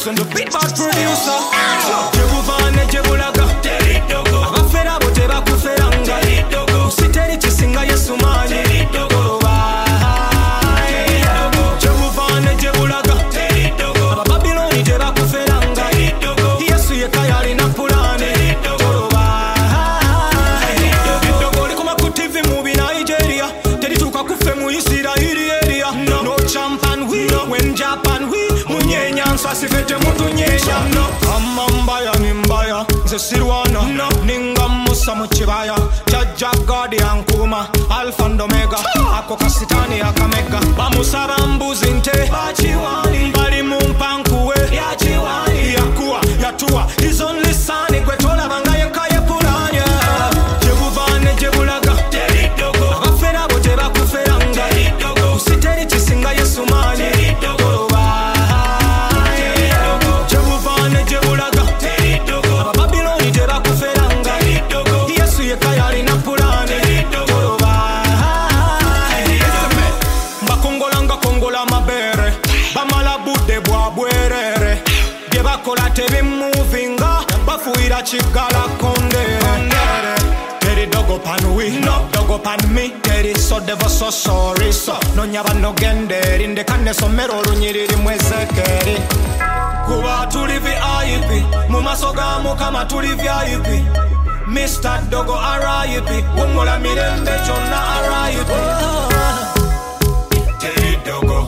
and the big bad producer. Jebuvane jebulaga abafera bo tebakuferanga usiteri kisinga Yesu manyi Jebuvane jebulaga abababiloni tebakuferanga Yesu yekaya alina pulani Eddogo likuma ku TV mu Nigeria terituuka kufe mu Isirairi area no champan we when Japan we munyenya nswa sifete mutunyenya amambaya nimbaya nze sirwana ninga musa mu kibaya jajja God yankuma Alpha and Omega ako kasitani akamega bamusaba mbuzi nte bachiwani bali mu mpankuwe yachiwani yakuwa yatua his only son gwe tolabanga yekaye pulanya jebuvane jebulaga abafera bo tebakuferanga usiteri kisinga Yesu manyi jebuvane jebulaga abababiloni tebakuferanga Yesu yekaya alina pulani mbakongolanga kongola mabere bamala budde bwa bwerere bye bakola tebimuvinga bafuira kigala kondere teri dogo pan we no dogo pan me teri so devo so sorry so no nyaba no genderi ndekane somero olunyiriri mwezekeri kuba tuli VIP mu maso ga Mukama tuli VIP Mr. Dogo R.I.P. Wongola mirembe chonna R.I.P. Teri Dogo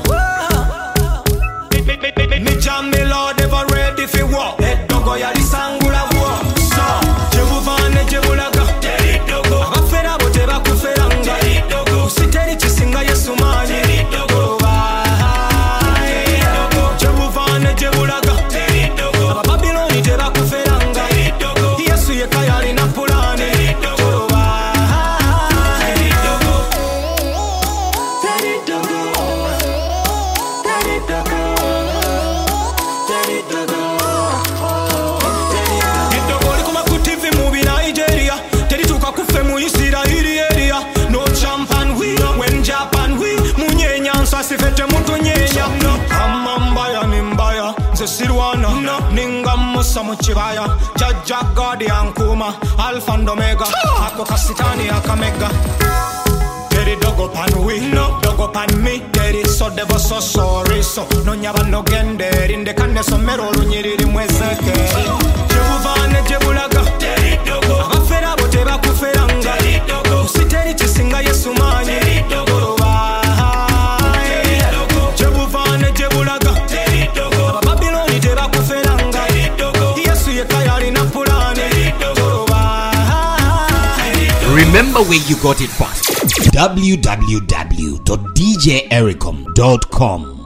Me jam me Lord ever ready fi war Dogo ya lisangula war So jebuvane jebulaga Teri Dogo abafera bo tebakuferanga usiteri kisinga Yesu manyi jebuvane jebulaga abababiloni tebakuferanga Yesu yekaya alina pulani Eddogo likuma ku TV mu Nigeria terituuka kufe mu Isirairi area no champan we when Japan we munyenya nswa sifete mutunyenya amambaya nimbaya nze sirwana ninga musa mu kibaya jajja God yankuma Alpha and Omega ako kasitani akamega teri dogo pan we no dogo pan me teri so devo so sorry so no nyaba no genderi ndekane somero olunyiriri mwezekeri jebuvane jebulaga abafera bo tebakuferanga usiteri kisinga Yesu manyi jebuvane jebulaga abababiloni tebakuferanga Yesu yekaya alina pulani Remember where you got it from. www.djericom.com